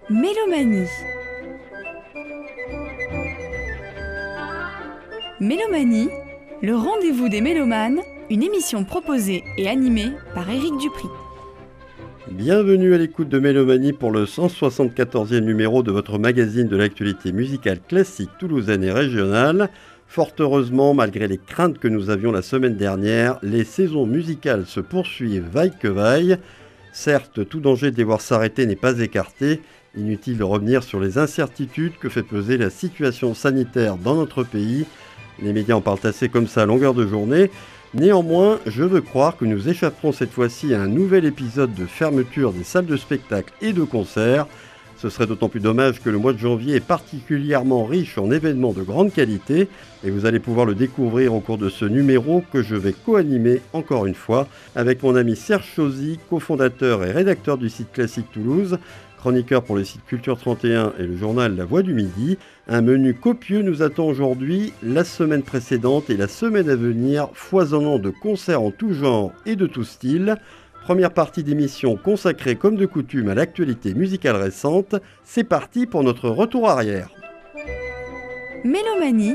Mélomanie. Mélomanie, le rendez-vous des mélomanes, une émission proposée et animée par Éric Dupri. Bienvenue à l'écoute de Mélomanie pour le 174e numéro de votre magazine de l'actualité musicale classique toulousaine et régionale. Fort heureusement, malgré les craintes que nous avions la semaine dernière, les saisons musicales se poursuivent vaille que vaille. Certes, tout danger de les voir s'arrêter n'est pas écarté. Inutile de revenir sur les incertitudes que fait peser la situation sanitaire dans notre pays. Les médias en parlent assez comme ça à longueur de journée. Néanmoins, je veux croire que nous échapperons cette fois-ci à un nouvel épisode de fermeture des salles de spectacle et de concerts. Ce serait d'autant plus dommage que le mois de janvier est particulièrement riche en événements de grande qualité et vous allez pouvoir le découvrir au cours de ce numéro que je vais co-animer encore une fois avec mon ami Serge Chauzy, cofondateur et rédacteur du site Classique Toulouse, chroniqueur pour le site Culture 31 et le journal La Voix du Midi. Un menu copieux nous attend aujourd'hui, la semaine précédente et la semaine à venir, foisonnant de concerts en tout genre et de tout style. Première partie d'émission consacrée comme de coutume à l'actualité musicale récente. C'est parti pour notre retour arrière. Mélomanie.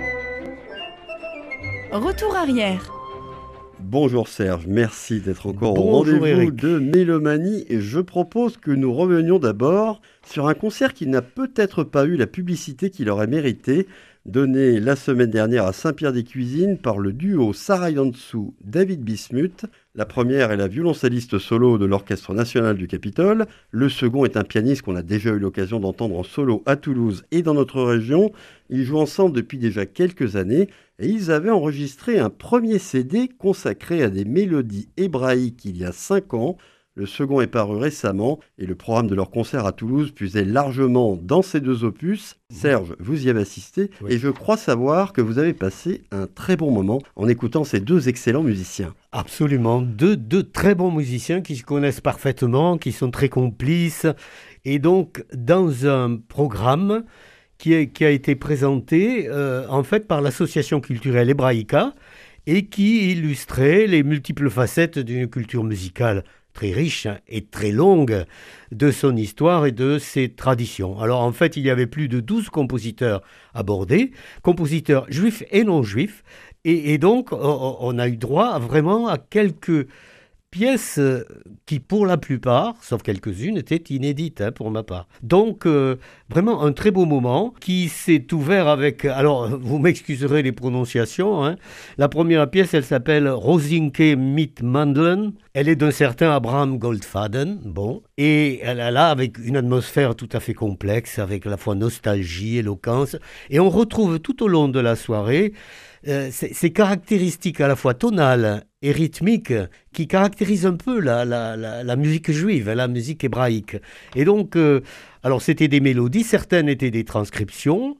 Retour arrière. Bonjour Serge, merci d'être encore Bonjour au rendez-vous Eric. de Mélomanie et je propose que nous revenions d'abord sur un concert qui n'a peut-être pas eu la publicité qu'il aurait mérité, donné la semaine dernière à Saint-Pierre-des-Cuisines par le duo Sarah Yansou, David Bismuth. La première est la violoncelliste solo de l'Orchestre National du Capitole. Le second est un pianiste qu'on a déjà eu l'occasion d'entendre en solo à Toulouse et dans notre région. Ils jouent ensemble depuis déjà quelques années et ils avaient enregistré un premier CD consacré à des mélodies hébraïques il y a 5 ans. Le second est paru récemment et le programme de leur concert à Toulouse puisait largement dans ces deux opus. Serge, vous y avez assisté et je crois savoir que vous avez passé un très bon moment en écoutant ces deux excellents musiciens. Absolument, deux très bons musiciens qui se connaissent parfaitement, qui sont très complices. Et donc, dans un programme qui a été présenté en fait par l'association culturelle Hebraïca et qui illustrait les multiples facettes d'une culture musicale très riche et très longue de son histoire et de ses traditions. Alors en fait, il y avait plus de 12 compositeurs abordés, compositeurs juifs et non juifs, et donc on a eu droit vraiment à quelques pièces qui, pour la plupart, sauf quelques-unes, étaient inédites pour ma part. Donc, vraiment un très beau moment qui s'est ouvert avec... Alors, vous m'excuserez les prononciations. La première pièce, elle s'appelle Rosinke mit Mandeln. Elle est d'un certain Abraham Goldfaden. Bon. Et elle est là avec une atmosphère tout à fait complexe, avec à la fois nostalgie, éloquence. Et on retrouve tout au long de la soirée ces caractéristiques à la fois tonales et rythmiques qui caractérisent un peu la musique juive, la musique hébraïque. Et donc, alors c'était des mélodies, certaines étaient des transcriptions,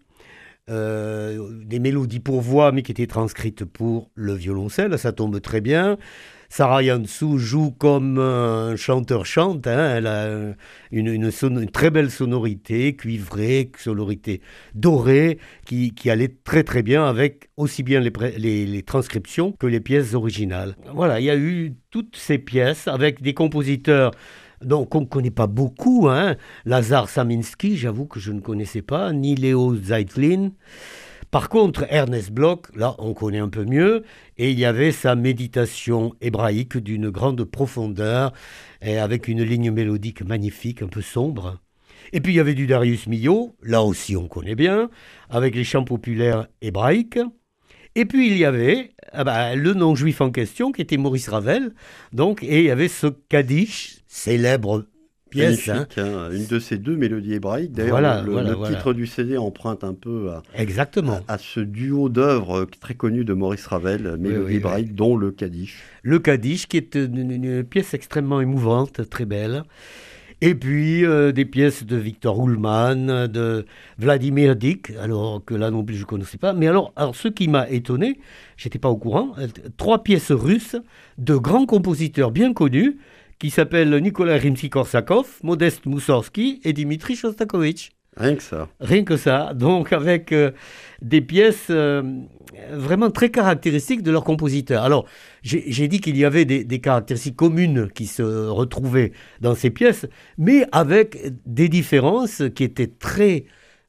des mélodies pour voix, mais qui étaient transcrites pour le violoncelle, ça tombe très bien. Sarah Yansou joue comme un chanteur chante, elle a une très belle sonorité, cuivrée, sonorité dorée, qui allait très très bien avec aussi bien les transcriptions que les pièces originales. Voilà, il y a eu toutes ces pièces avec des compositeurs donc on ne connaît pas beaucoup, Lazar Saminski, j'avoue que je ne connaissais pas, ni Léo Zeitlin. Par contre, Ernest Bloch, là, on connaît un peu mieux, et il y avait sa méditation hébraïque d'une grande profondeur, et avec une ligne mélodique magnifique, un peu sombre. Et puis il y avait du Darius Milhaud, là aussi on connaît bien, avec les chants populaires hébraïques. Et puis il y avait le non-juif en question, qui était Maurice Ravel, donc, et il y avait ce Kaddish, célèbre pièce. Magnifique, une de ces deux mélodies hébraïques. D'ailleurs, le titre du CD emprunte un peu à ce duo d'œuvres très connu de Maurice Ravel, mélodie hébraïque, dont le Kaddish. Le Kaddish, qui est une pièce extrêmement émouvante, très belle. Et puis des pièces de Victor Ullmann, de Vladimir Dyk, alors que là non plus je ne connaissais pas. Mais alors ce qui m'a étonné, je n'étais pas au courant, 3 pièces russes de grands compositeurs bien connus, qui s'appellent Nikolai Rimsky-Korsakov, Modeste Moussorgsky et Dimitri Shostakovich. Rien que ça. Rien que ça. Donc avec des pièces vraiment très caractéristiques de leur compositeur. Alors, j'ai dit qu'il y avait des caractéristiques communes qui se retrouvaient dans ces pièces, mais avec des différences qui étaient très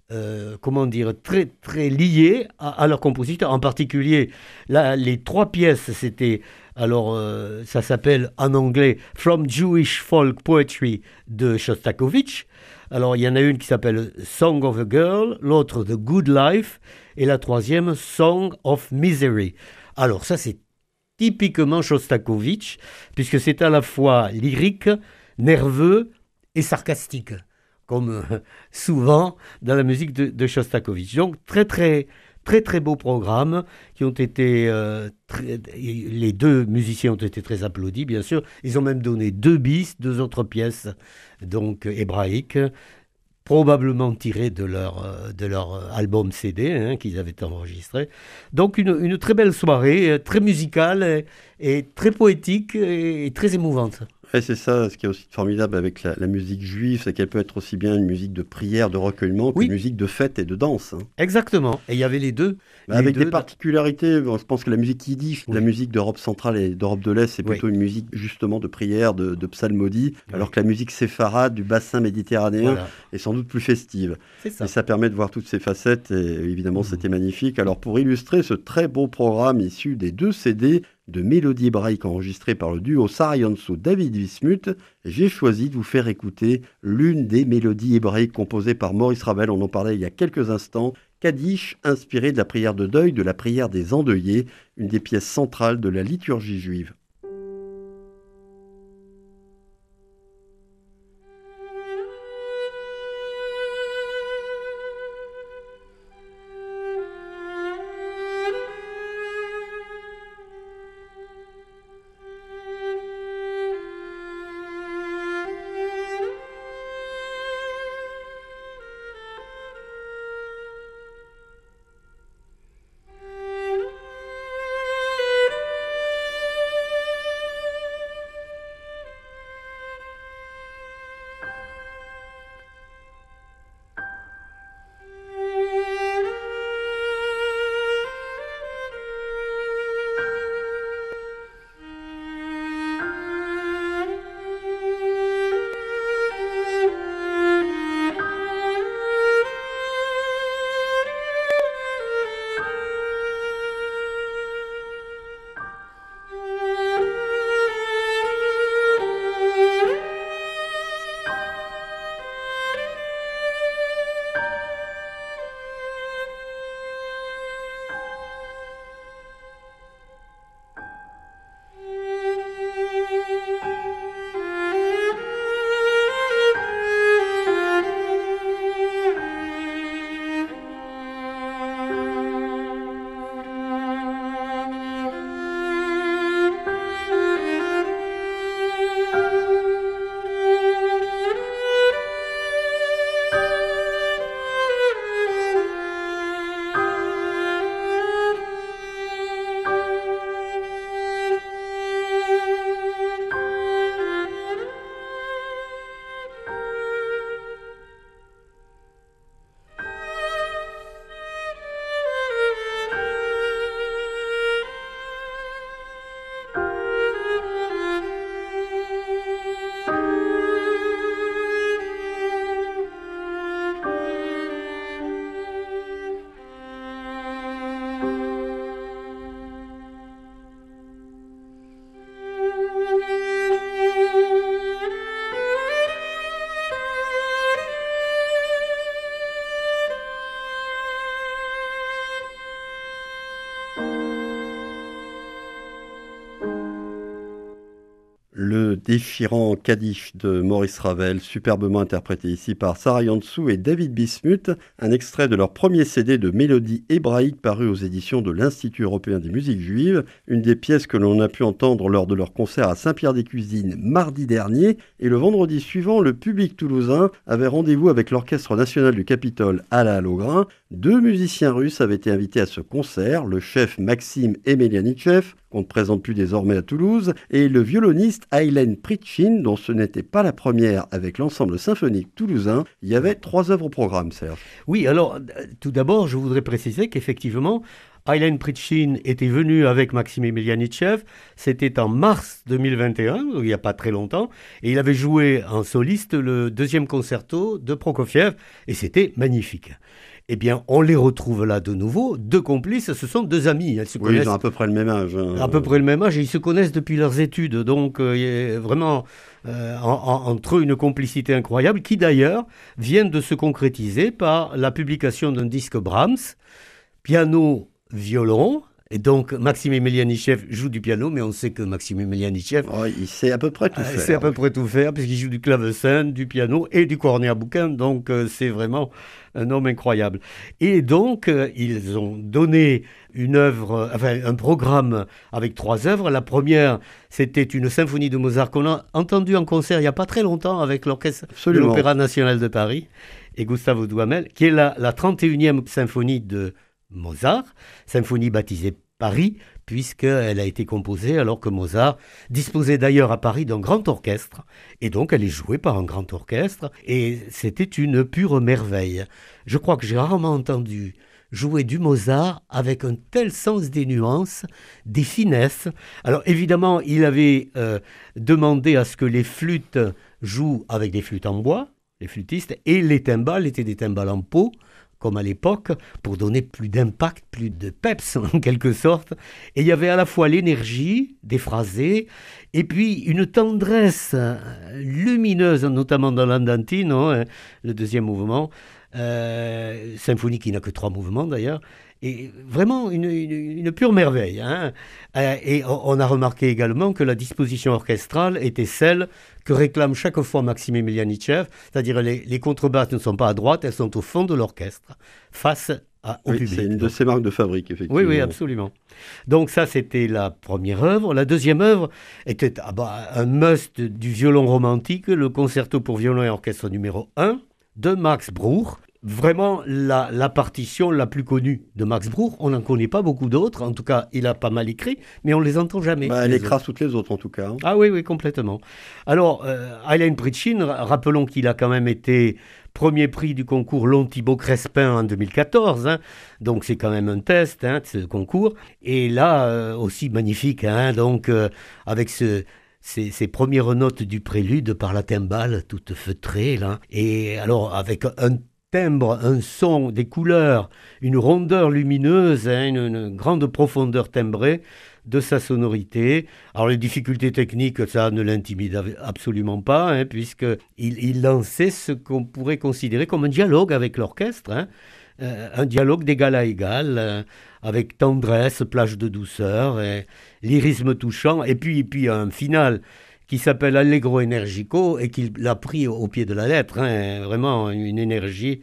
très liées à leur compositeur. En particulier, les 3 pièces, c'était, ça s'appelle en anglais From Jewish Folk Poetry de Shostakovich. Alors, il y en a une qui s'appelle Song of a Girl, l'autre The Good Life, et la 3e Song of Misery. Alors, ça, c'est typiquement Shostakovich, puisque c'est à la fois lyrique, nerveux et sarcastique, comme souvent dans la musique de Shostakovich. Donc, très, très, très, très beau programme qui ont été... les 2 musiciens ont été très applaudis, bien sûr. Ils ont même donné 2 bis, 2 autres pièces, donc hébraïques, probablement tirées de leur album CD qu'ils avaient enregistré. Donc, une très belle soirée, très musicale et très poétique et très émouvante. Ouais, c'est ça, ce qui est aussi formidable avec la musique juive, c'est qu'elle peut être aussi bien une musique de prière, de recueillement, qu'une musique de fête et de danse. Exactement, et il y avait les deux. Avec des particularités, je pense que la musique yiddish, la musique d'Europe centrale et d'Europe de l'Est, c'est plutôt une musique justement de prière, de psalmodie, alors que la musique séfarade du bassin méditerranéen est sans doute plus festive. C'est ça. Et ça permet de voir toutes ces facettes, et évidemment c'était magnifique. Alors pour illustrer ce très beau programme issu des 2 CD, de mélodies hébraïques enregistrées par le duo Sarayanso David Wismuth, j'ai choisi de vous faire écouter l'une des mélodies hébraïques composées par Maurice Ravel, on en parlait il y a quelques instants, Kaddish, inspiré de la prière de deuil, de la prière des endeuillés, une des pièces centrales de la liturgie juive. Le déchirant Kaddish de Maurice Ravel, superbement interprété ici par Sarayanso et David Wismuth, un extrait de leur premier CD de mélodies hébraïques paru aux éditions de l'Institut européen des musiques juives, une des pièces que l'on a pu entendre lors de leur concert à Saint-Pierre-des-Cuisines mardi dernier, et le vendredi suivant, le public toulousain avait rendez-vous avec l'Orchestre national du Capitole à la Halle au Grain. 2 musiciens russes avaient été invités à ce concert, le chef Maxime Emelianitchev, qu'on ne présente plus désormais à Toulouse, et le violoniste Aylen Pritchine, dont ce n'était pas la première avec l'ensemble symphonique toulousain. Il y avait 3 œuvres au programme, Serge. Oui, alors, tout d'abord, je voudrais préciser qu'effectivement, Aylin Pritchine était venu avec Maxime Emelianitchev, c'était en mars 2021, il n'y a pas très longtemps, et il avait joué en soliste le 2e concerto de Prokofiev, et c'était magnifique. Eh bien, on les retrouve là de nouveau, 2 complices, ce sont 2 amis. Ils ont à peu près le même âge. À peu près le même âge, et ils se connaissent depuis leurs études, donc il y a vraiment entre eux une complicité incroyable, qui d'ailleurs vient de se concrétiser par la publication d'un disque Brahms, piano, violon, et donc Maxime Emelianitchev joue du piano, mais on sait que Maxime Emelianitchev, il sait à peu près tout faire. Il sait à peu près tout faire, puisqu'il joue du clavecin, du piano et du cornet à bouquin, donc c'est vraiment un homme incroyable. Et donc, ils ont donné un programme avec 3 œuvres. La première, c'était une symphonie de Mozart qu'on a entendue en concert il n'y a pas très longtemps avec l'orchestre de l'Opéra national de Paris et Gustavo Duhamel, qui est la 31e symphonie de Mozart, symphonie baptisée Paris, puisqu'elle a été composée alors que Mozart disposait d'ailleurs à Paris d'un grand orchestre, et donc elle est jouée par un grand orchestre, et c'était une pure merveille. Je crois que j'ai rarement entendu jouer du Mozart avec un tel sens des nuances, des finesses. Alors évidemment, il avait demandé à ce que les flûtes jouent avec des flûtes en bois, les flûtistes, et les timbales étaient des timbales en peau, comme à l'époque, pour donner plus d'impact, plus de peps en quelque sorte. Et il y avait à la fois l'énergie des phrasés, et puis une tendresse lumineuse, notamment dans l'Andantino, le 2e mouvement, symphonie qui n'a que 3 mouvements d'ailleurs, et vraiment une pure merveille. Et on a remarqué également que la disposition orchestrale était celle que réclame chaque fois Maxime Emelianitchev, c'est-à-dire les contrebasses ne sont pas à droite, elles sont au fond de l'orchestre, face au public. C'est une de ses marques de fabrique, effectivement. Oui, absolument. Donc ça, c'était la première œuvre. La deuxième œuvre était un must du violon romantique, le concerto pour violon et orchestre numéro 1 de Max Bruch. Vraiment la partition la plus connue de Max Bruch. On n'en connaît pas beaucoup d'autres. En tout cas, il a pas mal écrit, mais on ne les entend jamais. Elle écrase toutes les autres, en tout cas. Ah oui, complètement. Alors, Aylin Pritchine, rappelons qu'il a quand même été premier prix du concours Long Thibaut Crespin en 2014. Donc, c'est quand même un test, ce concours. Et là, aussi magnifique, donc, avec ces premières notes du prélude par la timbale toute feutrée, là. Et alors, avec un timbre, un son, des couleurs, une rondeur lumineuse, une grande profondeur timbrée de sa sonorité. Alors les difficultés techniques, ça ne l'intimide absolument pas, puisqu'il lançait ce qu'on pourrait considérer comme un dialogue avec l'orchestre, un dialogue d'égal à égal, avec tendresse, plage de douceur, lyrisme touchant, et puis un final qui s'appelle Allegro Energico et qu'il a pris au pied de la lettre, vraiment une énergie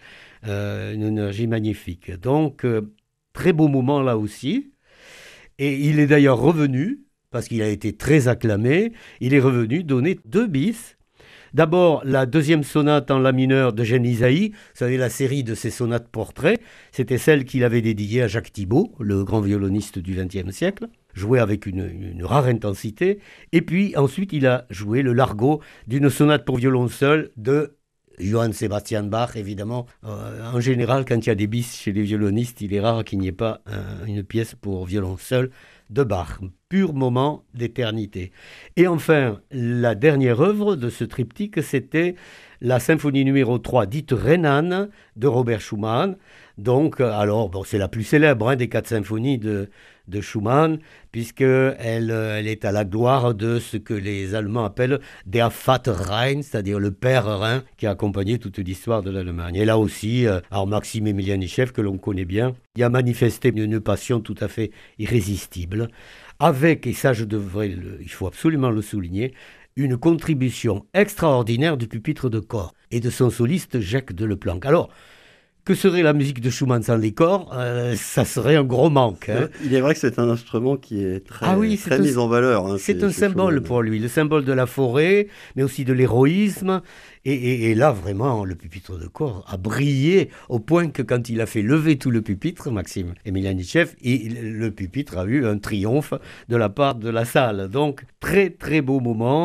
magnifique. Donc, très beau moment là aussi. Et il est d'ailleurs revenu, parce qu'il a été très acclamé, il est revenu donner 2 bis. D'abord, la 2e sonate en la mineur d'Eugène Ysaÿe, vous savez, la série de ses sonates portraits, c'était celle qu'il avait dédiée à Jacques Thibaud, le grand violoniste du XXe siècle, joué avec une rare intensité. Et puis ensuite, il a joué le largo d'une sonate pour violon seul de Johann Sebastian Bach, évidemment. En général, quand il y a des bis chez les violonistes, il est rare qu'il n'y ait pas une pièce pour violon seul de Bach. Pur moment d'éternité. Et enfin, la dernière œuvre de ce triptyque, c'était la symphonie numéro 3, dite Rhénane, de Robert Schumann. Donc, c'est la plus célèbre des 4 symphonies de Schumann, puisqu'elle est à la gloire de ce que les Allemands appellent der Vater Rhein, c'est-à-dire le père Rhin, qui a accompagné toute l'histoire de l'Allemagne. Et là aussi, Maxime Emelianitchev, que l'on connaît bien, il a manifesté une passion tout à fait irrésistible, avec, et ça il faut absolument le souligner, une contribution extraordinaire du pupitre de corps et de son soliste Jacques Deleplanque. Alors, que serait la musique de Schumann sans les corps ? Ça serait un gros manque. Il est vrai que c'est un instrument qui est très mis en valeur. C'est un symbole pour lui, le symbole de la forêt, mais aussi de l'héroïsme. Et là, vraiment, le pupitre de corps a brillé au point que quand il a fait lever tout le pupitre, Maxime Emelianitchev, le pupitre a eu un triomphe de la part de la salle. Donc, très, très beau moment,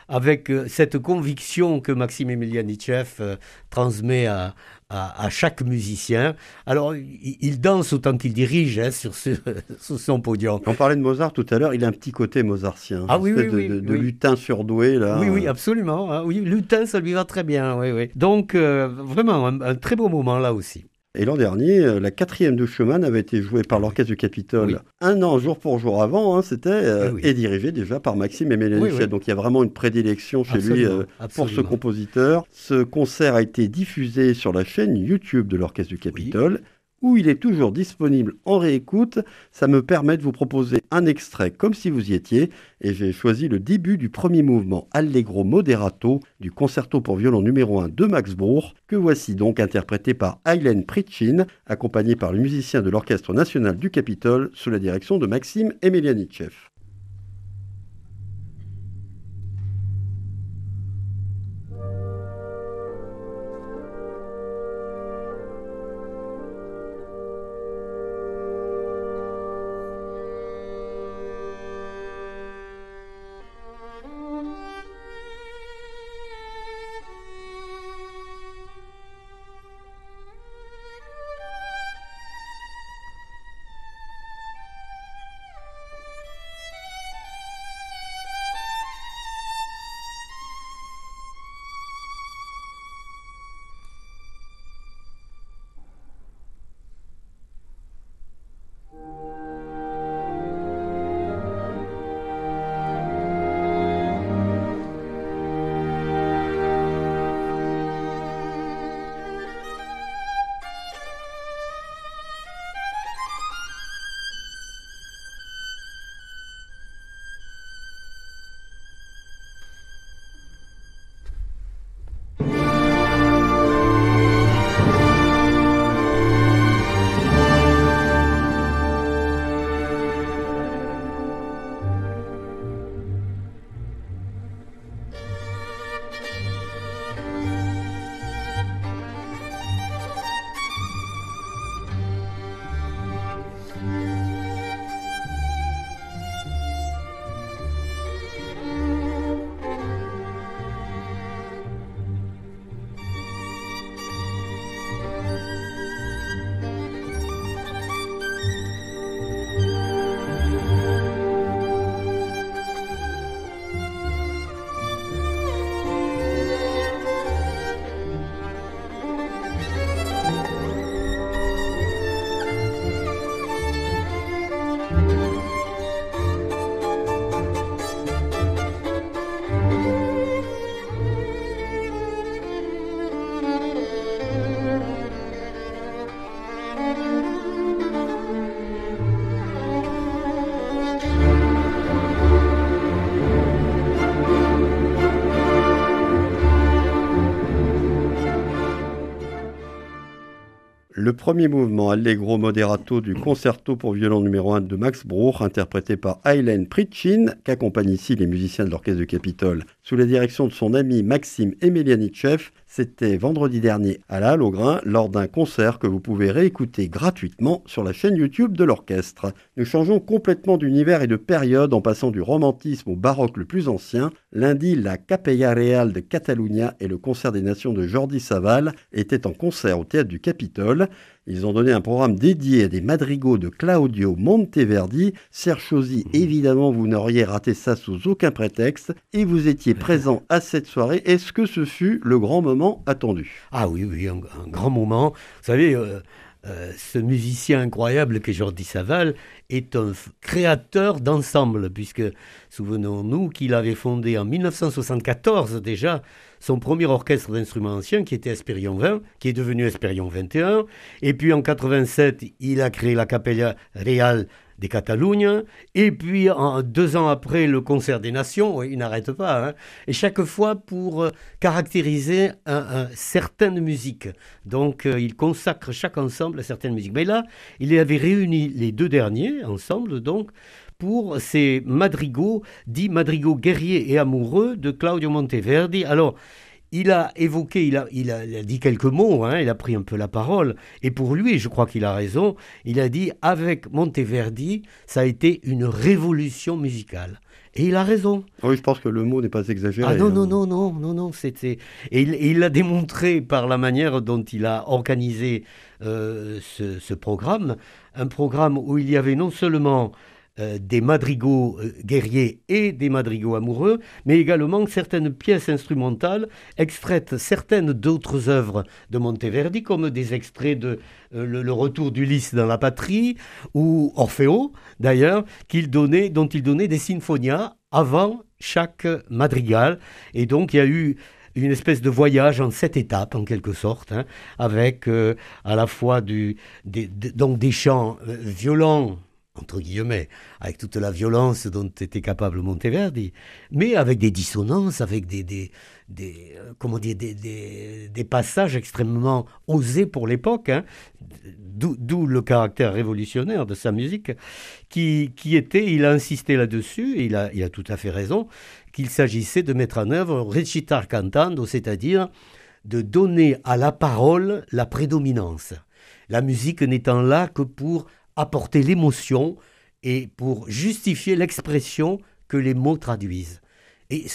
avec cette conviction que Maxime Emelianitchev transmet à chaque musicien. Alors, il danse autant qu'il dirige sur son podium. On parlait de Mozart tout à l'heure, il a un petit côté mozartien. Ah oui, de lutin surdoué, là. Oui, absolument. Hein. Oui, lutin, ça lui va très bien. Oui. Donc, vraiment, un très beau moment là aussi. Et l'an dernier, la 4e de Schumann avait été jouée par l'Orchestre du Capitole un an, jour pour jour avant, et dirigée déjà par Maxime Emelianitchev. Donc il y a vraiment une prédilection chez lui pour ce compositeur. Ce concert a été diffusé sur la chaîne YouTube de l'Orchestre du Capitole, où il est toujours disponible en réécoute. Ça me permet de vous proposer un extrait comme si vous y étiez, et j'ai choisi le début du premier mouvement Allegro Moderato du concerto pour violon numéro 1 de Max Bruch, que voici donc interprété par Aylén Pritchin, accompagné par le musicien de l'Orchestre national du Capitole sous la direction de Maxime Emelianitchev. Le premier mouvement Allegro Moderato du concerto pour violon numéro 1 de Max Bruch, interprété par Aylén Pritchin, qu'accompagnent ici les musiciens de l'Orchestre du Capitole, sous la direction de son ami Maxime Emelianitchev. C'était vendredi dernier à la Halle au Grain, lors d'un concert que vous pouvez réécouter gratuitement sur la chaîne YouTube de l'orchestre. Nous changeons complètement d'univers et de période en passant du romantisme au baroque le plus ancien. Lundi, la Capella Real de Catalunya et le Concert des Nations de Jordi Savall étaient en concert au Théâtre du Capitole. Ils ont donné un programme dédié à des madrigaux de Claudio Monteverdi. Serge Chauzy, évidemment, vous n'auriez raté ça sous aucun prétexte. Et vous étiez présent à cette soirée. Est-ce que ce fut le grand moment attendu ? Ah oui, un grand moment. Vous savez, ce musicien incroyable qu'est Jordi Savall est un créateur d'ensemble, puisque souvenons-nous qu'il avait fondé en 1974 déjà son premier orchestre d'instruments anciens qui était Hespérion 20, qui est devenu Hespérion 21, et puis en 87 il a créé la Capella Real de Catalunya, et puis 2 ans après le Concert des Nations, il n'arrête pas, et chaque fois pour caractériser certaines musiques. Donc il consacre chaque ensemble à certaines musiques. Mais là, il avait réuni les 2 derniers ensemble, donc, pour ces madrigaux, dits madrigaux guerriers et amoureux de Claudio Monteverdi. Alors, il a évoqué, il a dit quelques mots, il a pris un peu la parole, et pour lui, je crois qu'il a raison, il a dit, avec Monteverdi, ça a été une révolution musicale. Et il a raison. Oui, je pense que le mot n'est pas exagéré. Ah non, non, non, non, non, non, c'était... Et il l'a démontré par la manière dont il a organisé ce programme, un programme où il y avait non seulement des madrigaux guerriers et des madrigaux amoureux, mais également certaines pièces instrumentales extraites, certaines d'autres œuvres de Monteverdi, comme des extraits de le Retour d'Ulysse dans la patrie, ou Orfeo, d'ailleurs, dont il donnait des sinfonias avant chaque madrigal. Et donc, il y a eu une espèce de voyage en 7 étapes, en quelque sorte, hein, avec à la fois donc des chants violents, entre guillemets, avec toute la violence dont était capable Monteverdi, mais avec des dissonances, avec comment dire, des passages extrêmement osés pour l'époque, hein, d'où le caractère révolutionnaire de sa musique, qui était, il a insisté là-dessus, et il a tout à fait raison, qu'il s'agissait de mettre en œuvre recitar cantando, c'est-à-dire de donner à la parole la prédominance. La musique n'étant là que pour apporter l'émotion et pour justifier l'expression que les mots traduisent. Et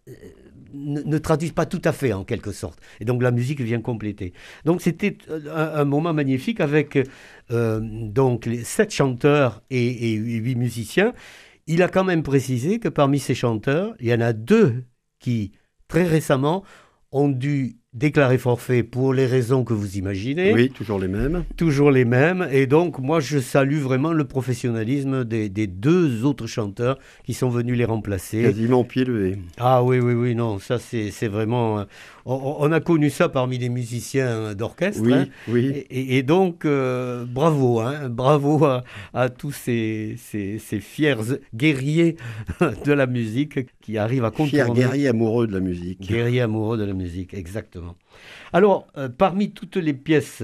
ne traduisent pas tout à fait, en quelque sorte. Et donc la musique vient compléter. Donc c'était un moment magnifique avec donc les 7 chanteurs et 8 musiciens. Il a quand même précisé que parmi ces chanteurs, il y en a 2 qui, très récemment, ont dû déclarer forfait pour les raisons que vous imaginez. Oui, toujours les mêmes. Toujours les mêmes. Et donc, moi, je salue vraiment le professionnalisme des 2 autres chanteurs qui sont venus les remplacer. Quasiment au pied levé. Ah oui, oui, oui, non, ça c'est vraiment... on a connu ça parmi les musiciens d'orchestre. Oui, hein, oui. et donc, bravo, hein, bravo à tous ces fiers guerriers de la musique qui arrivent à contourner... Fier guerrier amoureux de la musique. Guerrier amoureux de la musique, exactement. Alors, parmi toutes les pièces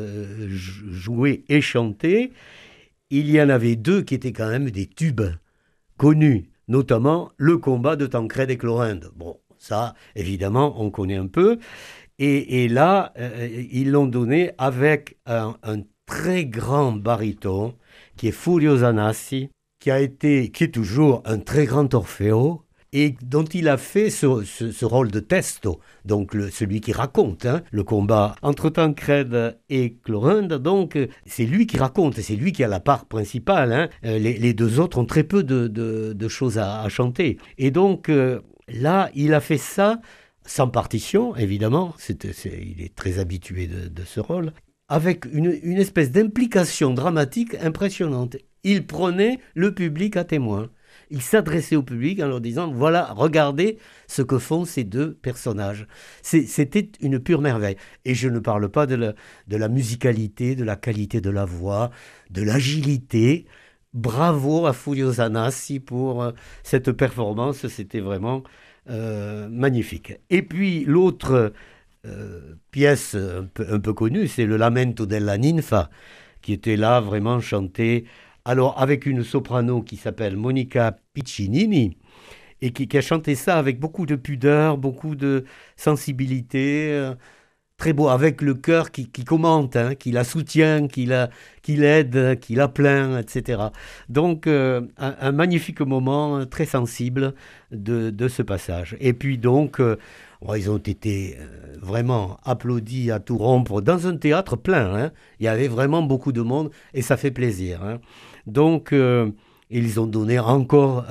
jouées et chantées, il y en avait 2 qui étaient quand même des tubes connus, notamment le combat de Tancrède et Clorinda. Bon, ça, évidemment, on connaît un peu. Et là, ils l'ont donné avec un très grand baryton, qui est Furio Zanassi, qui est toujours un très grand Orfeo, et dont il a fait ce rôle de testo, donc celui qui raconte le combat entre Tancrède et Clorinda. Donc c'est lui qui raconte, c'est lui qui a la part principale. Hein. Les 2 autres ont très peu de choses à chanter. Et donc là, il a fait ça sans partition, évidemment. Il est très habitué de ce rôle, avec une espèce d'implication dramatique impressionnante. Il prenait le public à témoin. Il s'adressait au public en leur disant « Voilà, regardez ce que font ces 2 personnages ». C'était une pure merveille. Et je ne parle pas de la musicalité, de la qualité de la voix, de l'agilité. Bravo à Furio Zanassi pour cette performance, c'était vraiment magnifique. Et puis l'autre pièce un peu connue, c'est le Lamento della Ninfa, qui était là vraiment chanté... Alors, avec une soprano qui s'appelle Monica Piccinini, et qui a chanté ça avec beaucoup de pudeur, beaucoup de sensibilité, très beau, avec le chœur qui commente, hein, qui la soutient, qui l'aide, qui la plaint, etc. Donc, un magnifique moment très sensible de ce passage. Et puis donc, ils ont été vraiment applaudis à tout rompre dans un théâtre plein. Hein. Il y avait vraiment beaucoup de monde et ça fait plaisir. Hein. Donc, ils ont donné encore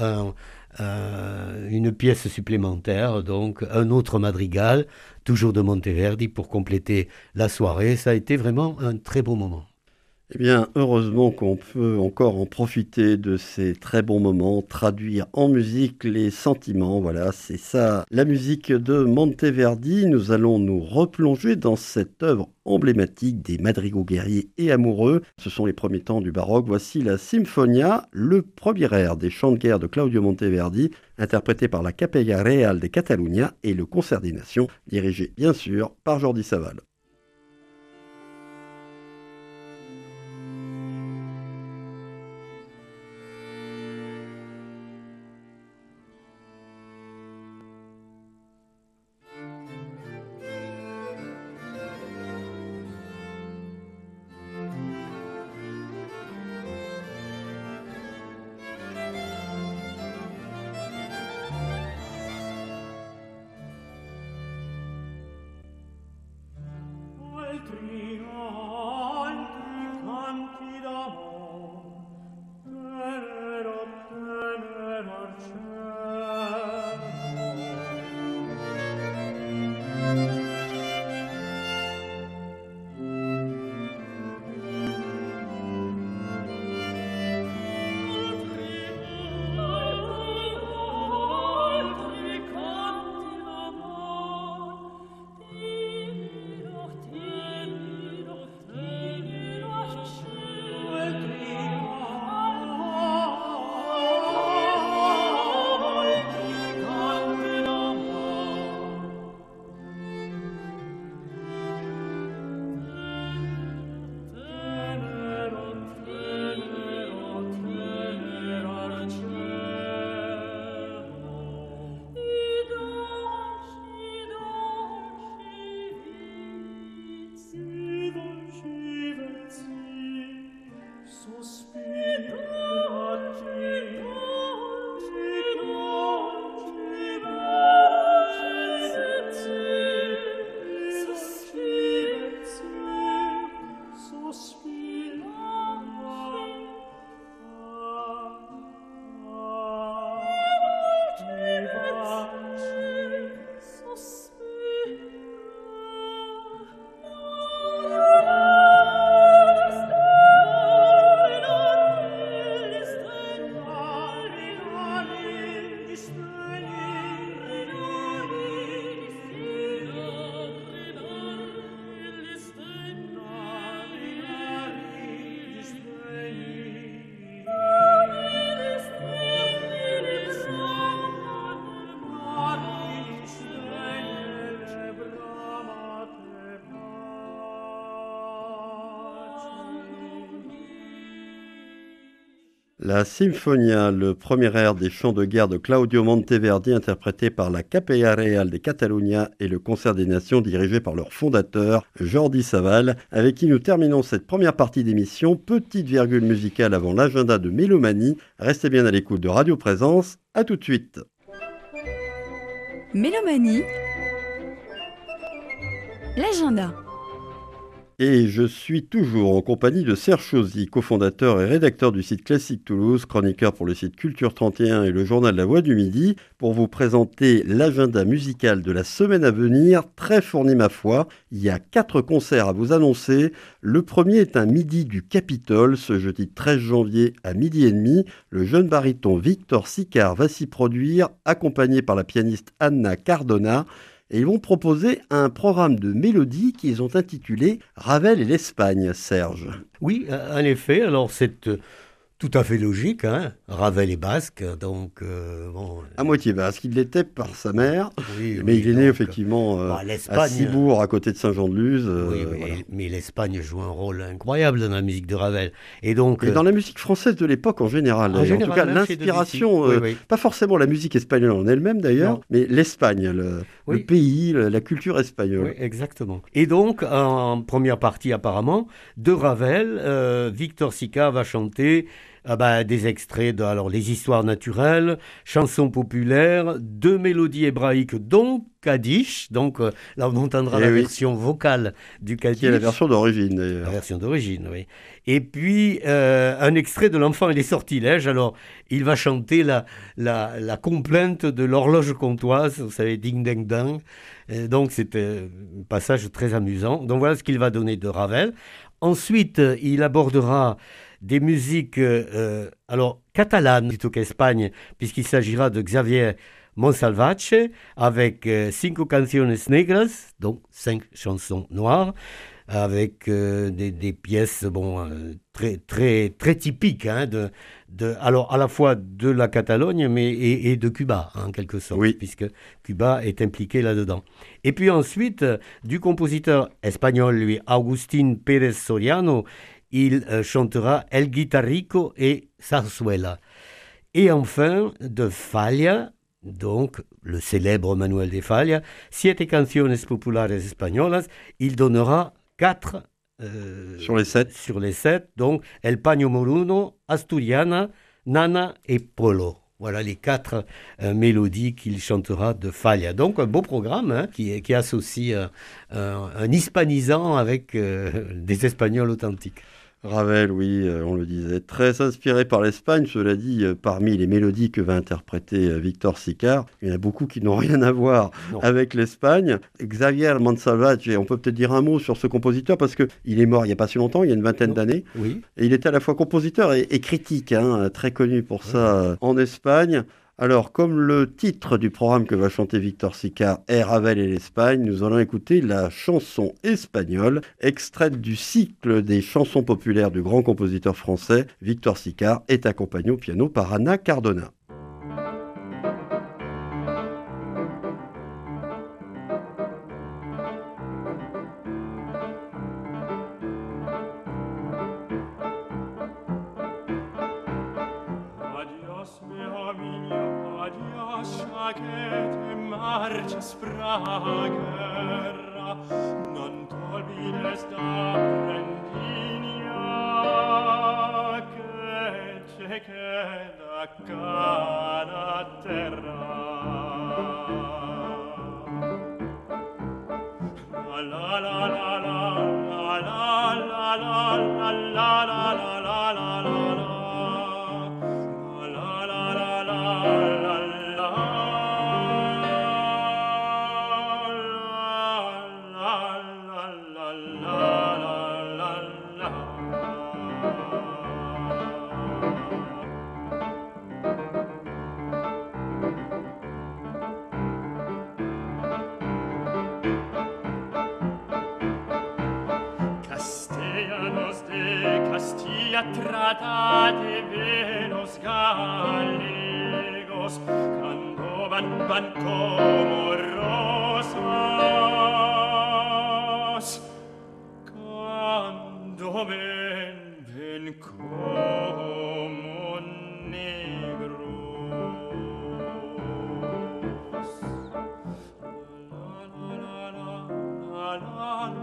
une pièce supplémentaire, donc un autre madrigal, toujours de Monteverdi, pour compléter la soirée. Ça a été vraiment un très beau moment. Eh bien, heureusement qu'on peut encore en profiter de ces très bons moments, traduire en musique les sentiments. Voilà, c'est ça, la musique de Monteverdi. Nous allons nous replonger dans cette œuvre emblématique des madrigaux guerriers et amoureux. Ce sont les premiers temps du baroque. Voici la Sinfonia, le premier air des chants de guerre de Claudio Monteverdi, interprété par la Capella Real de Catalunya et le Concert des Nations, dirigé bien sûr par Jordi Savall. La Sinfonia, le premier air des chants de guerre de Claudio Monteverdi, interprété par la Capella Real de Catalunya et le Concert des Nations dirigé par leur fondateur, Jordi Savall, avec qui nous terminons cette première partie d'émission. Petite virgule musicale avant l'agenda de Mélomanie. Restez bien à l'écoute de Radio Présence. À tout de suite. Mélomanie, l'agenda. Et je suis toujours en compagnie de Serge Chauzy, cofondateur et rédacteur du site Classique Toulouse, chroniqueur pour le site Culture 31 et le journal La Voix du Midi, pour vous présenter l'agenda musical de la semaine à venir, très fourni ma foi. Il y a 4 concerts à vous annoncer. Le premier est un midi du Capitole, ce jeudi 13 janvier à midi et demi. Le jeune baryton Victor Sicard va s'y produire, accompagné par la pianiste Anna Cardona. Et ils vont proposer un programme de mélodies qu'ils ont intitulé Ravel et l'Espagne, Serge. Oui, en effet, alors c'est tout à fait logique, hein. Ravel est basque, donc... À moitié basque, il l'était par sa mère, oui, mais il est né donc, effectivement à Cibourg, à côté de Saint-Jean-de-Luz. Voilà. Mais l'Espagne joue un rôle incroyable dans la musique de Ravel. Et donc, dans la musique française de l'époque en général. En tout cas, l'inspiration, pas forcément la musique espagnole en elle-même d'ailleurs, mais l'Espagne, le pays, la culture espagnole. Oui, exactement. Et donc, en première partie apparemment, de Ravel, Victor Sicard va chanter des extraits de les histoires naturelles, chansons populaires, 2 mélodies hébraïques, dont Kaddish. Donc là, on entendra la version vocale du Kaddish. Qui est la version d'origine, d'ailleurs. La version d'origine, oui. Et puis, un extrait de L'Enfant et les sortilèges. Alors, il va chanter la complainte de l'horloge comtoise, vous savez, ding, ding, ding. Donc, c'est un passage très amusant. Donc, voilà ce qu'il va donner de Ravel. Ensuite, il abordera des musiques catalanes plutôt qu'Espagne, puisqu'il s'agira de Xavier Monsalvatge avec 5 canciones negras, donc 5 chansons noires, avec des pièces très, très, très typiques, hein, alors à la fois de la Catalogne et de Cuba, en quelque sorte, puisque Cuba est impliqué là-dedans. Et puis ensuite, du compositeur espagnol, lui, Agustín Pérez Soriano, il chantera El Guitarrico et Zarzuela. Et enfin, de Falla, donc le célèbre Manuel de Falla, 7 canciones populares españolas, il donnera 4 sur les 7, donc El Paño Moruno, Asturiana, Nana et Polo. Voilà les 4 mélodies qu'il chantera de Falla. Donc un beau programme, hein, qui associe un hispanisant avec des Espagnols authentiques. Ravel, oui, on le disait, très inspiré par l'Espagne. Cela dit, parmi les mélodies que va interpréter Victor Sicard, il y en a beaucoup qui n'ont rien à voir avec l'Espagne. Xavier Monsalvatge, on peut peut-être dire un mot sur ce compositeur parce qu'il est mort il n'y a pas si longtemps, il y a une vingtaine d'années. Oui. Et il était à la fois compositeur et critique, hein, très connu pour ça en Espagne. Alors, comme le titre du programme que va chanter Victor Sicard est Ravel et l'Espagne, nous allons écouter la chanson espagnole, extraite du cycle des chansons populaires du grand compositeur français. Victor Sicard est accompagné au piano par Anna Cardona. Guerra, non tolvides da prendigna che te queda cara terra. La la la la la la la la la la la la la la la la. Tratate velos gallegos, candoban como rosas, candoban como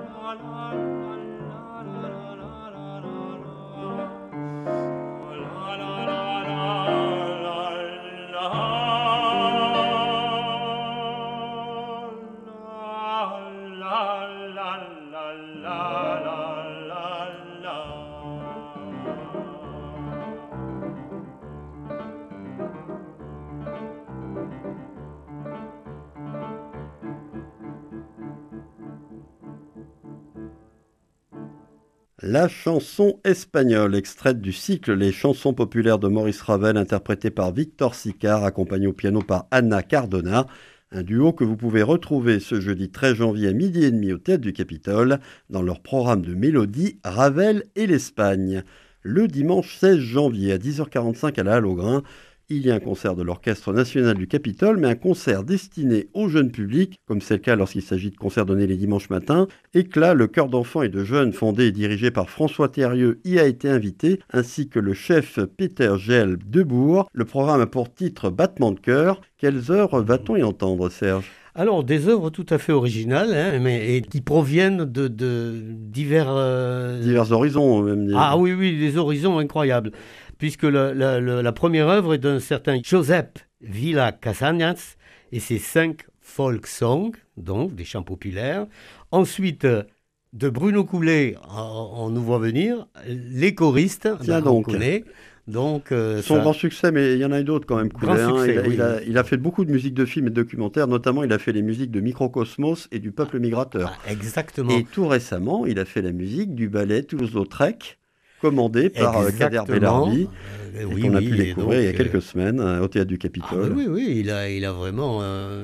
La chanson espagnole, extraite du cycle Les chansons populaires de Maurice Ravel, interprétée par Victor Sicard, accompagné au piano par Anna Cardona, un duo que vous pouvez retrouver ce jeudi 13 janvier à 12h30 au Théâtre du Capitole, dans leur programme de mélodie Ravel et l'Espagne. Le dimanche 16 janvier à 10h45 à la Halle aux Grains, il y a un concert de l'Orchestre national du Capitole, mais un concert destiné au jeune public, comme c'est le cas lorsqu'il s'agit de concerts donnés les dimanches matins. Éclat, le chœur d'enfants et de jeunes fondé et dirigé par François Thérieux y a été invité, ainsi que le chef Peter Gel de Bourg. Le programme a pour titre Battement de cœur. Quelles œuvres va-t-on y entendre, Serge ? Alors, des œuvres tout à fait originales, et qui proviennent de divers... Divers horizons, même. Ah oui, des horizons incroyables. Puisque la première œuvre est d'un certain Josep Villa Casañas, et c'est 5 folk songs, donc des chants populaires. Ensuite, de Bruno Coulet, on nous voit venir, les choristes, on connaît. Donc, son grand succès, mais il y en a eu d'autres quand même. Coulet, succès, oui. il a fait beaucoup de musique de films et de documentaires, notamment il a fait les musiques de Microcosmos et du Peuple migrateur. Exactement. Et tout récemment, il a fait la musique du ballet Toulouse-Lautrec, commandé par Kader Bellarbi, qu'on a pu découvrir il y a quelques semaines au Théâtre du Capitole. Oui, il a vraiment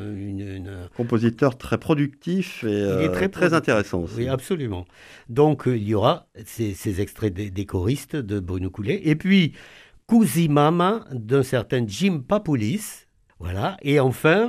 compositeur très productif et très intéressant aussi. Oui, absolument. Donc il y aura ces extraits des choristes de Bruno Coulet, et puis Cousimama d'un certain Jim Papoulis, voilà, et enfin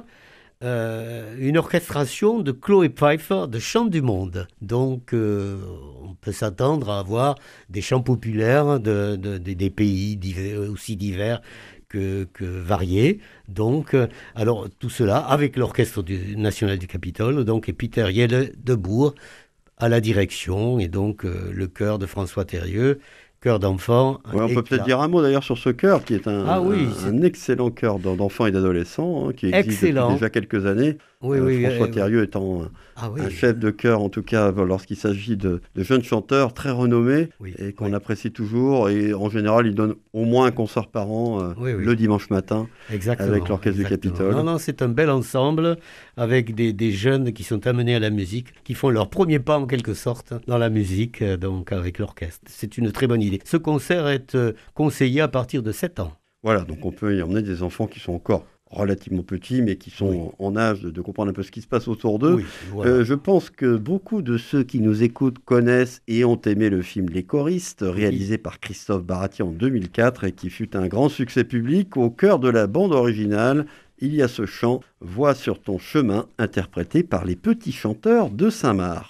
une orchestration de Chloé Pfeiffer de Chants du Monde. Donc on peut s'attendre à avoir des chants populaires des pays aussi divers que variés. Donc, alors tout cela avec l'Orchestre national du Capitole, donc, et Peter Yelle de Bourg à la direction, et donc le chœur de François Thérieux, chœur d'enfants. Ouais, on peut peut-être dire un mot d'ailleurs sur ce chœur qui est un excellent chœur d'enfants et d'adolescents, qui existe depuis déjà quelques années. François Thérieux étant un chef de chœur, en tout cas lorsqu'il s'agit de jeunes chanteurs très renommés et qu'on apprécie toujours. Et en général, il donne au moins un concert par an le dimanche matin avec l'Orchestre du Capitole. Non, c'est un bel ensemble avec des jeunes qui sont amenés à la musique, qui font leur premier pas en quelque sorte dans la musique, donc avec l'orchestre. C'est une très bonne idée. Ce concert est conseillé à partir de 7 ans. Voilà, donc on peut y emmener des enfants qui sont encore relativement petits, mais qui sont en âge de comprendre un peu ce qui se passe autour d'eux. Voilà. Je pense que beaucoup de ceux qui nous écoutent connaissent et ont aimé le film Les Choristes, réalisé par Christophe Baratier en 2004 et qui fut un grand succès public. Au cœur de la bande originale, il y a ce chant « Vois sur ton chemin » interprété par les Petits Chanteurs de Saint-Marc.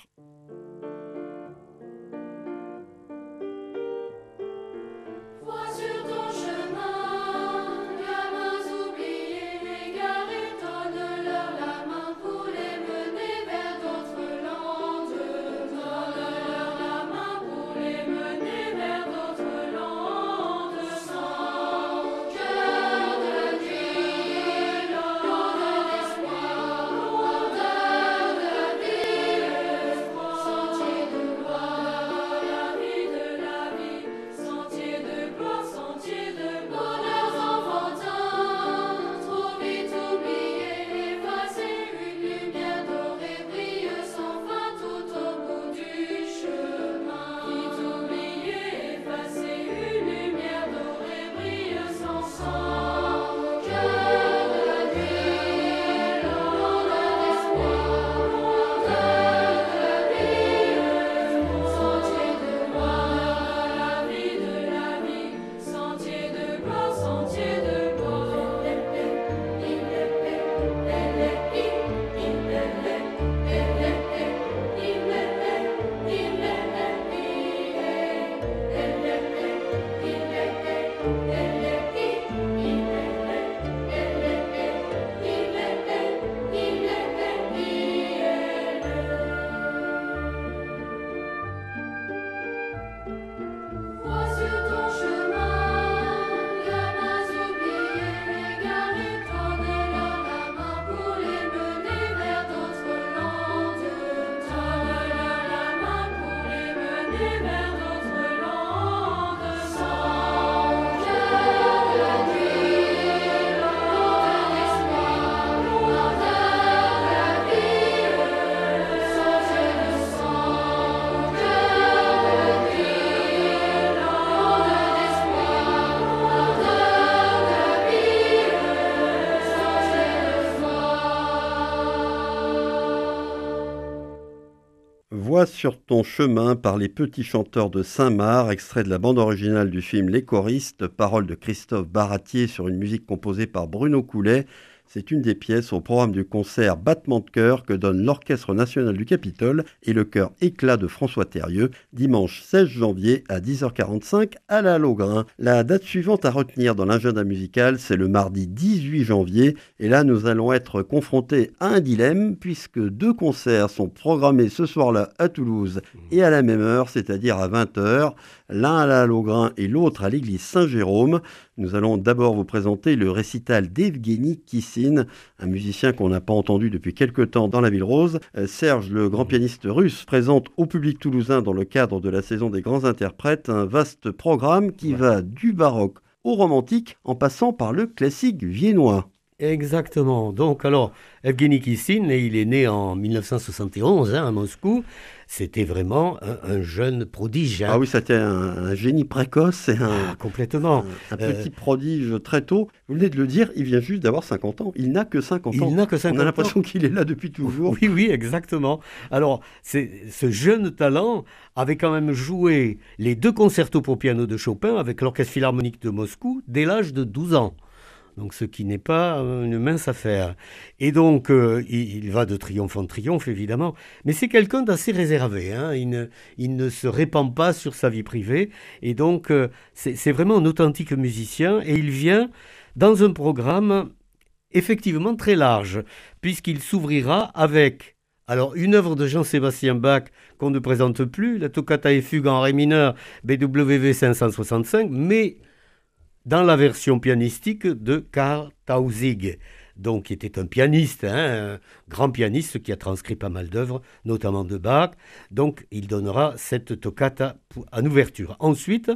Voix sur ton chemin par les petits chanteurs de Saint-Marc, extrait de la bande originale du film Les choristes, paroles de Christophe Baratier sur une musique composée par Bruno Coulet. C'est une des pièces au programme du concert Battement de cœur que donne l'Orchestre national du Capitole et le chœur Éclat de François Thérieux, dimanche 16 janvier à 10h45 à la Laugrain. La date suivante à retenir dans l'agenda musical, c'est le mardi 18 janvier. Et là, nous allons être confrontés à un dilemme puisque 2 concerts sont programmés ce soir-là à Toulouse et à la même heure, c'est-à-dire à 20h. L'un à la Laugrain et l'autre à l'église Saint-Jérôme. Nous allons d'abord vous présenter le récital d'Evgueni Kissin, un musicien qu'on n'a pas entendu depuis quelque temps dans la Ville Rose. Serge, le grand pianiste russe, présente au public toulousain dans le cadre de la saison des grands interprètes un vaste programme qui va du baroque au romantique en passant par le classique viennois. Exactement. Donc, alors, Evgueni Kissin, il est né en 1971 à Moscou. C'était vraiment un jeune prodige. Ah oui, c'était un génie précoce et complètement. Un petit prodige très tôt. Vous venez de le dire, il vient juste d'avoir 50 ans. Il n'a que 50 ans. Il n'a que 50 ans. On a l'impression qu'il est là depuis toujours. Oui, exactement. Alors, ce jeune talent avait quand même joué les 2 concertos pour piano de Chopin avec l'Orchestre Philharmonique de Moscou dès l'âge de 12 ans. Donc, ce qui n'est pas une mince affaire. Et donc, il va de triomphe en triomphe, évidemment. Mais c'est quelqu'un d'assez réservé. Hein. Il ne se répand pas sur sa vie privée. Et donc, c'est vraiment un authentique musicien. Et il vient dans un programme effectivement très large, puisqu'il s'ouvrira avec une œuvre de Jean-Sébastien Bach qu'on ne présente plus, la Toccata et Fugue en Ré mineur, BWV 565, mais dans la version pianistique de Karl Tausig, donc qui était un pianiste, un grand pianiste qui a transcrit pas mal d'œuvres, notamment de Bach. Donc il donnera cette toccata en ouverture. Ensuite,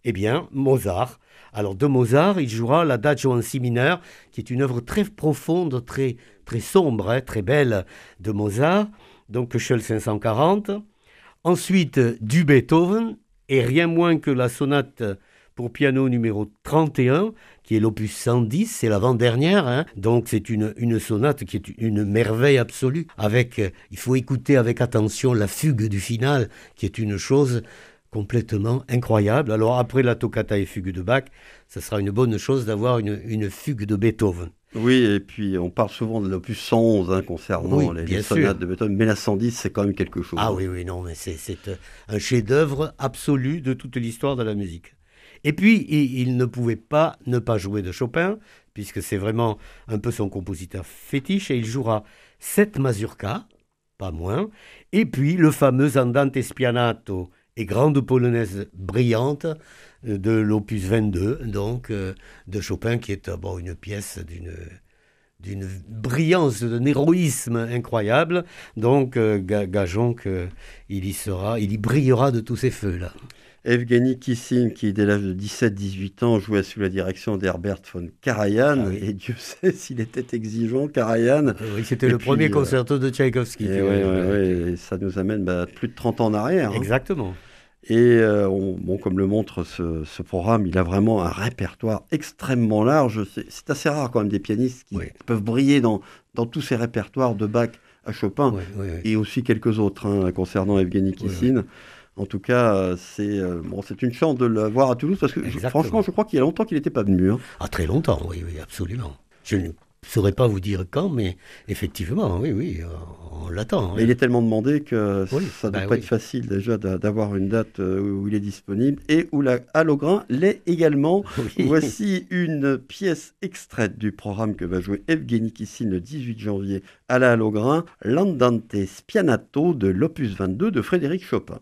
Mozart. Alors de Mozart, il jouera l'Adagio en si mineur, qui est une œuvre très profonde, très, très sombre, très belle de Mozart, donc Köchel 540. Ensuite, du Beethoven, et rien moins que la sonate pour piano numéro 31, qui est l'opus 110, c'est l'avant-dernière. Donc c'est une sonate qui est une merveille absolue. Il faut écouter avec attention la fugue du final, qui est une chose complètement incroyable. Alors après la toccata et fugue de Bach, ça sera une bonne chose d'avoir une fugue de Beethoven. Oui, et puis on parle souvent de l'opus 111 concernant les sonates de Beethoven, mais la 110, c'est quand même quelque chose. Ah oui, non, mais c'est un chef-d'œuvre absolu de toute l'histoire de la musique. Et puis, il ne pouvait pas ne pas jouer de Chopin, puisque c'est vraiment un peu son compositeur fétiche, et il jouera 7 mazurkas, pas moins, et puis le fameux Andante Spianato et grande polonaise brillante de l'opus 22, donc de Chopin, qui est une pièce d'une brillance, d'un héroïsme incroyable. Donc, gageons qu'il y brillera de tous ses feux, là. Evgueni Kissin, qui dès l'âge de 17-18 ans jouait sous la direction d'Herbert von Karajan, et Dieu sait s'il était exigeant, Karajan. Oui, c'était le premier concerto de Tchaïkovski. Et ça nous amène plus de 30 ans en arrière. Exactement. Et comme le montre ce programme, il a vraiment un répertoire extrêmement large. C'est assez rare quand même des pianistes qui peuvent briller dans tous ces répertoires de Bach à Chopin, et aussi quelques autres concernant Evgueni Kissin. En tout cas, c'est une chance de le voir à Toulouse, parce que franchement, je crois qu'il y a longtemps qu'il n'était pas venu. Très longtemps, oui, absolument. Je ne saurais pas vous dire quand, mais effectivement, oui, on l'attend. Mais il est tellement demandé que ça ne doit pas être facile déjà d'avoir une date où il est disponible, et où la Laugrain l'est également. Oui. Voici une pièce extraite du programme que va jouer Evgueni Kissin le 18 janvier à la Laugrain, l'Andante Spianato de l'opus 22 de Frédéric Chopin.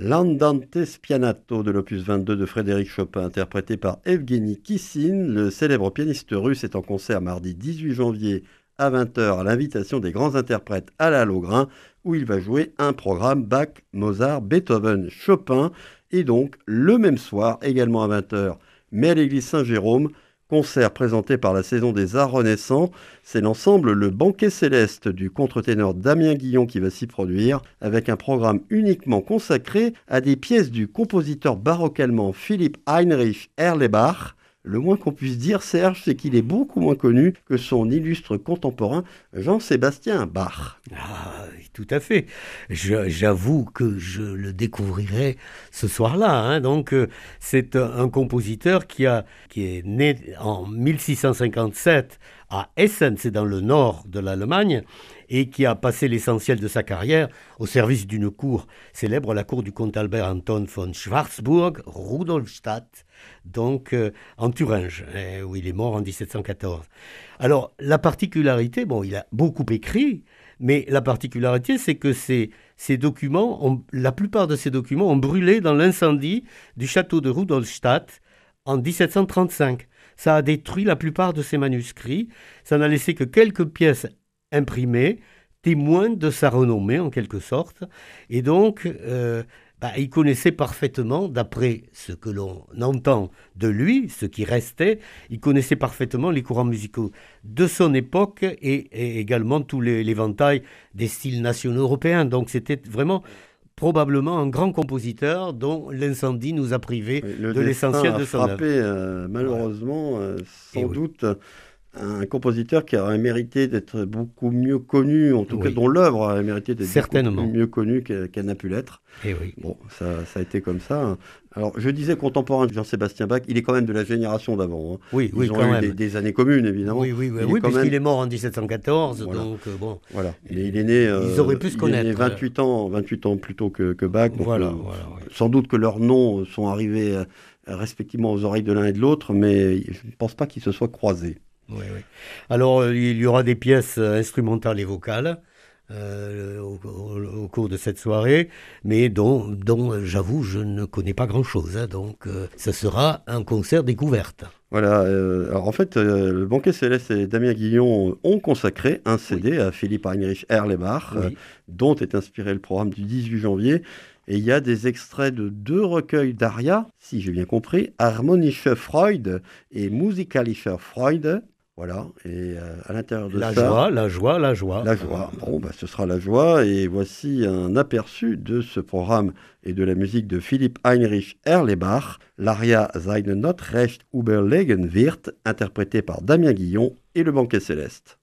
L'Andante Spianato de l'opus 22 de Frédéric Chopin, interprété par Evgeny Kissin, le célèbre pianiste russe, est en concert mardi 18 janvier à 20h à l'invitation des grands interprètes à la Lohengrin, où il va jouer un programme Bach, Mozart, Beethoven, Chopin, et donc le même soir, également à 20h, mais à l'église Saint-Jérôme, concert présenté par la Saison des Arts Renaissants. C'est l'ensemble Le Banquet Céleste du contre-ténor Damien Guillon qui va s'y produire, avec un programme uniquement consacré à des pièces du compositeur baroque allemand Philipp Heinrich Erlebach. Le moins qu'on puisse dire, Serge, c'est qu'il est beaucoup moins connu que son illustre contemporain Jean-Sébastien Bach. Ah, tout à fait. J'avoue que je le découvrirai ce soir-là, hein. Donc, c'est un compositeur qui est né en 1657 à Essen, c'est dans le nord de l'Allemagne, et qui a passé l'essentiel de sa carrière au service d'une cour célèbre, la cour du comte Albert Anton von Schwarzburg, Rudolstadt, donc en Thuringe, où il est mort en 1714. Alors, la particularité, bon, il a beaucoup écrit, mais la particularité, c'est que ces documents, la plupart de ces documents ont brûlé dans l'incendie du château de Rudolstadt en 1735. Ça a détruit la plupart de ses manuscrits. Ça n'a laissé que quelques pièces imprimées, témoins de sa renommée en quelque sorte. Et donc, il connaissait parfaitement, d'après ce que l'on entend de lui, ce qui restait, il connaissait parfaitement les courants musicaux de son époque et également tout l'éventail des styles nationaux européens. Donc c'était vraiment probablement un grand compositeur dont l'incendie nous a privés de l'essentiel de son œuvre. Frappé, malheureusement, sans doute, un compositeur qui aurait mérité d'être beaucoup mieux connu, en tout cas dont l'œuvre aurait mérité d'être beaucoup mieux connue qu'elle n'a pu l'être. Et oui. Bon, ça a été comme ça. Alors, je disais contemporain de Jean-Sébastien Bach, il est quand même de la génération d'avant. Hein. Oui, Ils ont eu des années communes, évidemment. Oui, puisqu'il est mort en 1714, voilà. Donc bon. Voilà. Mais il est né, ils auraient pu se connaître. Il est né 28 ans plus tôt que Bach. Donc, voilà. Sans doute que leurs noms sont arrivés respectivement aux oreilles de l'un et de l'autre, mais je ne pense pas qu'ils se soient croisés. Oui. Alors, il y aura des pièces instrumentales et vocales au cours de cette soirée, mais dont j'avoue, je ne connais pas grand-chose. Hein, donc, ce sera un concert découverte. Voilà. Alors, en fait, le Banquet Céleste et Damien Guillon ont consacré un CD à Philipp Heinrich Erlebach, dont est inspiré le programme du 18 janvier. Et il y a des extraits de 2 recueils d'aria, si j'ai bien compris, Harmonische Freude et Musikalische Freude. Voilà, et à l'intérieur de la ça... La joie. Bon, ce sera la joie, et voici un aperçu de ce programme et de la musique de Philipp Heinrich Erlebach, l'aria Seine Not recht überlegen wird, interprété par Damien Guillon et le Banquet Céleste.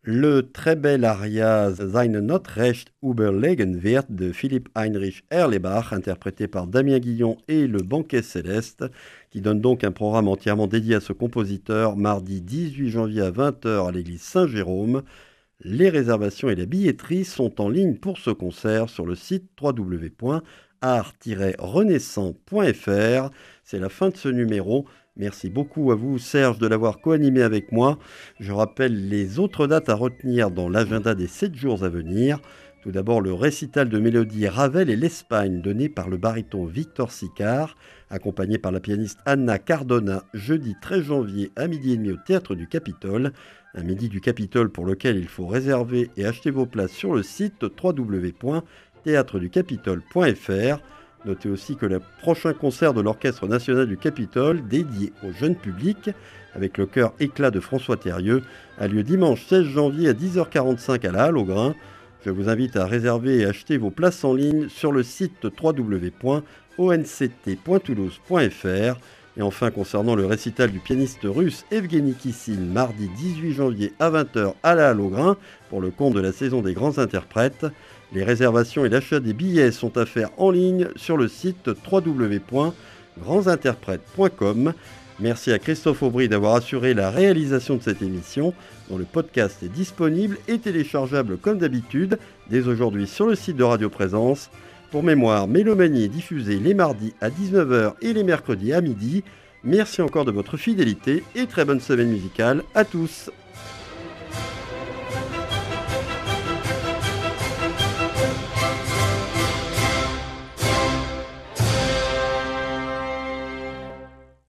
Le très bel aria Seine Notrecht überlegen wird de Philipp Heinrich Erlebach, interprété par Damien Guillon et le Banquet Céleste, qui donne donc un programme entièrement dédié à ce compositeur, mardi 18 janvier à 20h à l'église Saint-Jérôme. Les réservations et la billetterie sont en ligne pour ce concert sur le site www.art-renaissant.fr. C'est la fin de ce numéro. Merci beaucoup à vous, Serge, de l'avoir co-animé avec moi. Je rappelle les autres dates à retenir dans l'agenda des 7 jours à venir. Tout d'abord, le récital de mélodie Ravel et l'Espagne, donné par le baryton Victor Sicard, accompagné par la pianiste Anna Cardona, jeudi 13 janvier à 12h30 au Théâtre du Capitole. Un midi du Capitole pour lequel il faut réserver et acheter vos places sur le site www.théatreducapitole.fr. Notez aussi que le prochain concert de l'Orchestre national du Capitole, dédié au jeune public, avec le chœur Éclat de François Thérieux, a lieu dimanche 16 janvier à 10h45 à la Halle au Grain. Je vous invite à réserver et acheter vos places en ligne sur le site www.onct.toulouse.fr. Et enfin, concernant le récital du pianiste russe Evgeny Kissin, mardi 18 janvier à 20h à la Halle au Grain, pour le compte de la saison des grands interprètes, les réservations et l'achat des billets sont à faire en ligne sur le site www.grandsinterprètes.com. Merci à Christophe Aubry d'avoir assuré la réalisation de cette émission, dont le podcast est disponible et téléchargeable comme d'habitude dès aujourd'hui sur le site de Radio Présence. Pour mémoire, Mélomanie est diffusée les mardis à 19h et les mercredis à midi. Merci encore de votre fidélité et très bonne semaine musicale à tous.